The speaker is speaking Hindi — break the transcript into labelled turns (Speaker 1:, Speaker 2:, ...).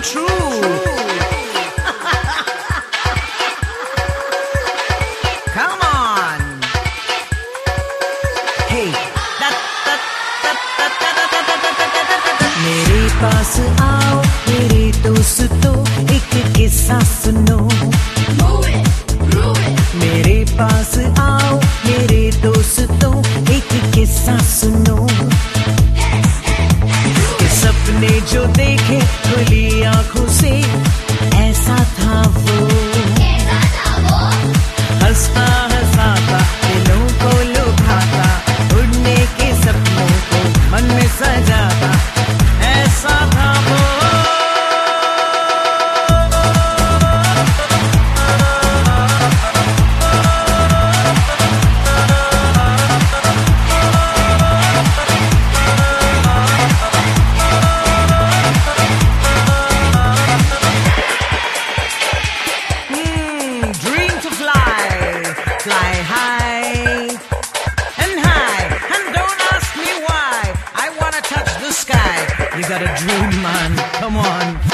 Speaker 1: true. Come on. Hey. मेरे पास आओ मेरे दोस्तों, एक किस्सा सुनो। मेरे पास आओ मेरे दोस्तों, एक किस्सा सुनो। कि सपने जो देखे खुली आंखों से, ऐसा था वो। हंसता हंसाता दिलों को लुभाता, उड़ने के सपनों को मन में सजाता, ऐसा था वो। Fly high and high, and don't ask me why. I wanna touch the sky. You got a dream, man, come on.